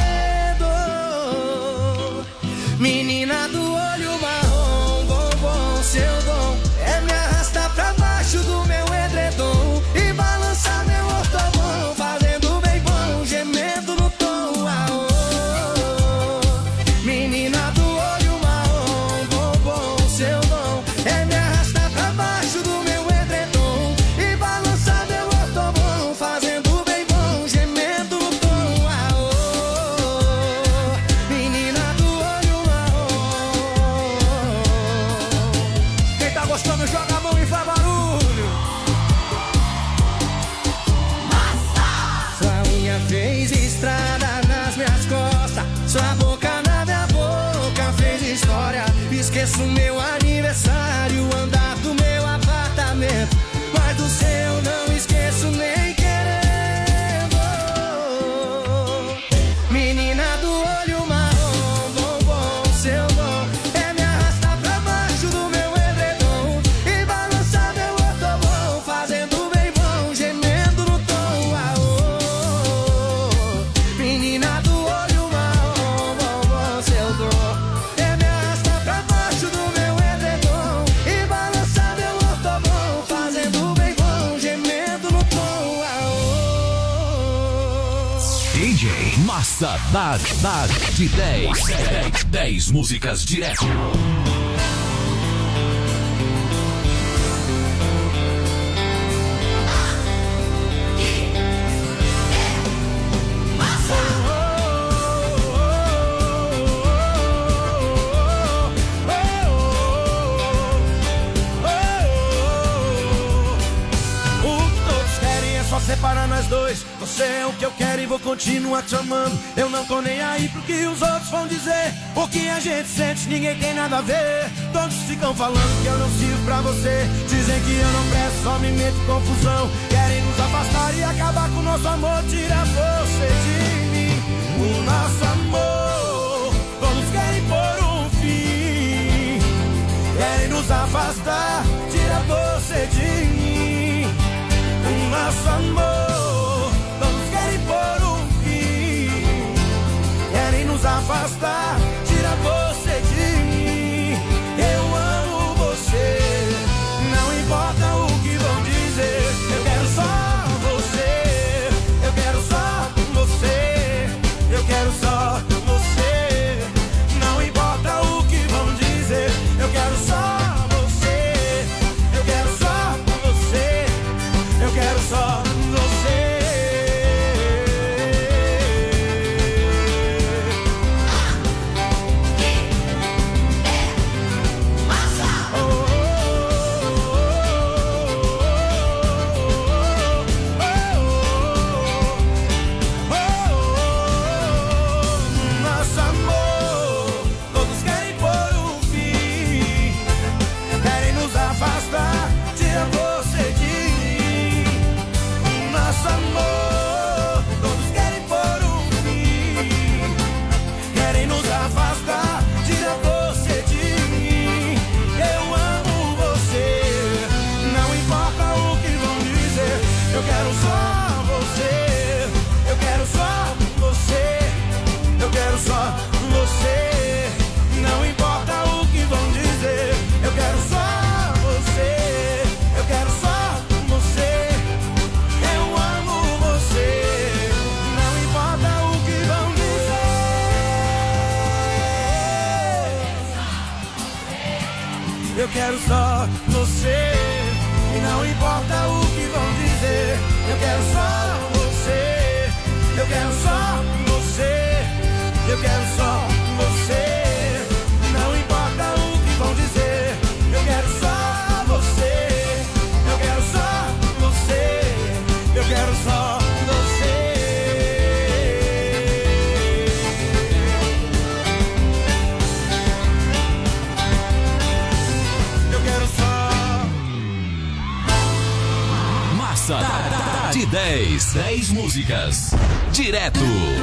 Menina do olho marrom, bombom, seu dom é me arrastar pra baixo do meu edredom e balançar meu ortobom, fazendo bem bom, gemendo no tom. Menina do olho marrom, Massa de 10 músicas direto. Separa nós dois, você é o que eu quero e vou continuar te amando. Eu não tô nem aí pro que os outros vão dizer. O que a gente sente, ninguém tem nada a ver. Todos ficam falando que eu não sirvo pra você. Dizem que eu não presto, só me meto em confusão. Querem nos afastar e acabar com o nosso amor. Tira você de mim, o nosso amor. Todos querem pôr um fim. Querem nos afastar, tira você de mim, o nosso amor. Todos querem pôr um fim. Querem nos afastar, tira você de mim. Eu amo você, não importa o que vão dizer. Eu quero só você, eu quero só você, eu quero só você. Não importa o que vão dizer. Eu quero só você, eu quero só você, eu quero só você. Nosso amor, todos querem pôr um fim. Querem nos afastar, tira você de mim. Nosso amor, todos querem pôr um fim. Querem nos afastar, tira você de mim. Eu amo você, não importa o que vão dizer. Eu quero só você, eu quero só você, eu quero só você. Não importa o que vão dizer. Eu quero só você, eu quero só você. Eu amo você, não importa o que vão dizer. Eu quero só você, e não importa o que vão dizer. Eu quero só você, eu quero só você, eu quero só você. Não importa o que vão dizer. Eu quero só você, eu quero só você, eu quero só você. Eu quero só. Massa de 10 músicas direto.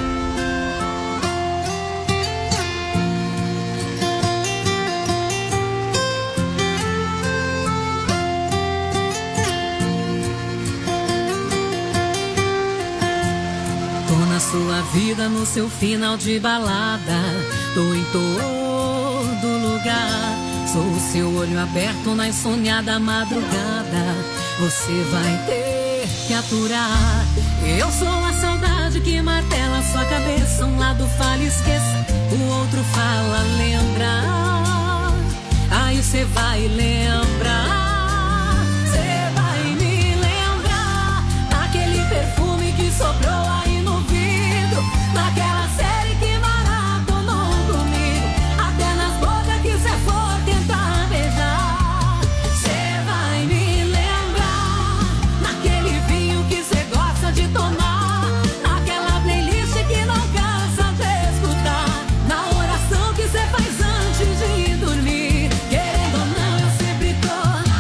Tô na sua vida, no seu final de balada. Tô em todo lugar. Sou o seu olho aberto na insonhada madrugada. Você vai ter que aturar. Eu sou a saudade que martela sua cabeça. Um lado fala esqueça, o outro fala lembra. Aí cê vai lembrar. Cê vai me lembrar daquele perfume que sobrou aí no vidro, daquela série que maratonou comigo, até nas bocas que cê for tentar beijar. Cê vai me lembrar naquele vinho que cê gosta de tomar, naquela playlist que não cansa de escutar, na oração que cê faz antes de dormir. Querendo ou não, eu sempre tô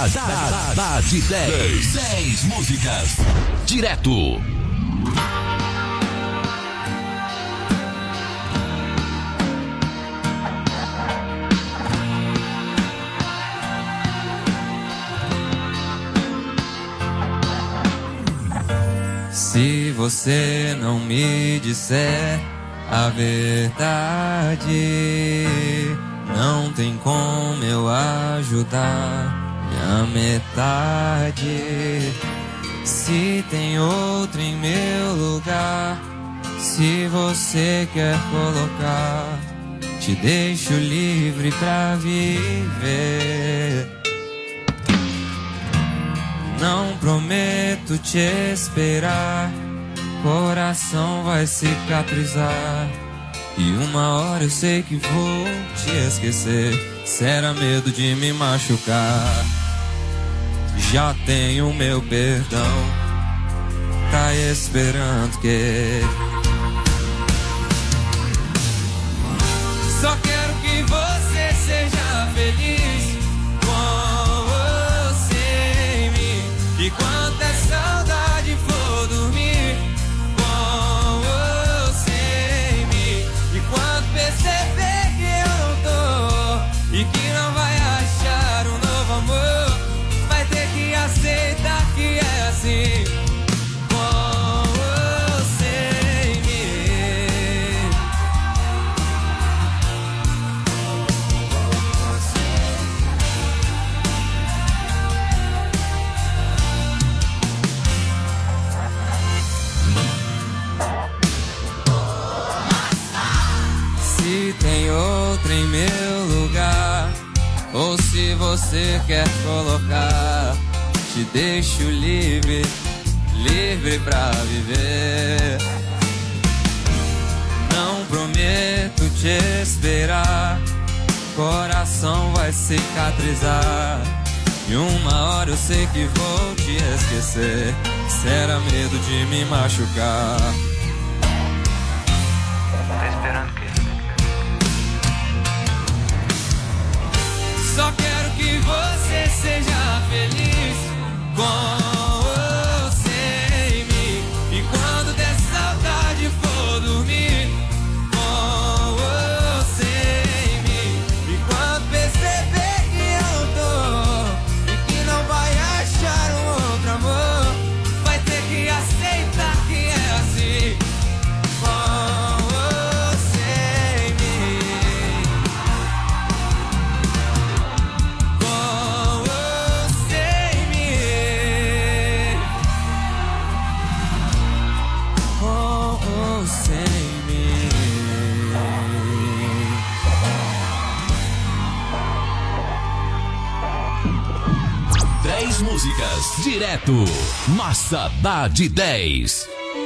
de 10. 10 músicas. Direto. Se você não me disser a verdade, não tem como eu ajudar minha metade. Se tem outro em meu lugar, se você quer colocar, te deixo livre pra viver. Não prometo te esperar, coração vai cicatrizar, e uma hora eu sei que vou te esquecer. Será medo de me machucar, já tenho meu perdão, tá esperando que... Só quero que você seja feliz com você em mim. E quando a saudade for dormir com você em mim, e quando perceber que eu não tô e que não vai achar um novo amor, vai ter que aceitar que é assim. Com você em mim. Se tem outro em meu lugar, ou se você quer colocar, te deixo livre, livre pra viver. Não prometo te esperar, coração vai cicatrizar, e uma hora eu sei que vou te esquecer. Será medo de me machucar. Tá esperando o quê? Só quero que você seja feliz com você em mim. E quando der saudade for dormir com você em mim. E quando perceber que eu não tô e que não vai achar um outro amor, vai ter que aceitar que é assim. Com você em mim. Com você em mim. Com você em mim. 10 músicas. Direto. Massa da de 10.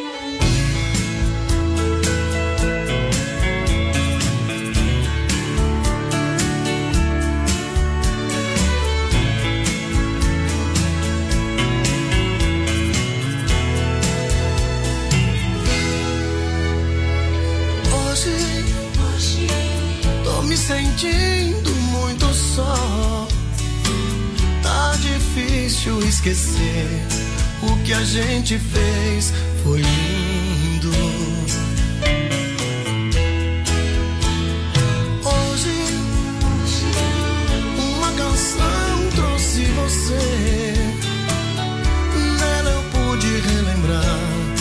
Hoje tô me sentindo muito só. Tá difícil esquecer o que a gente fez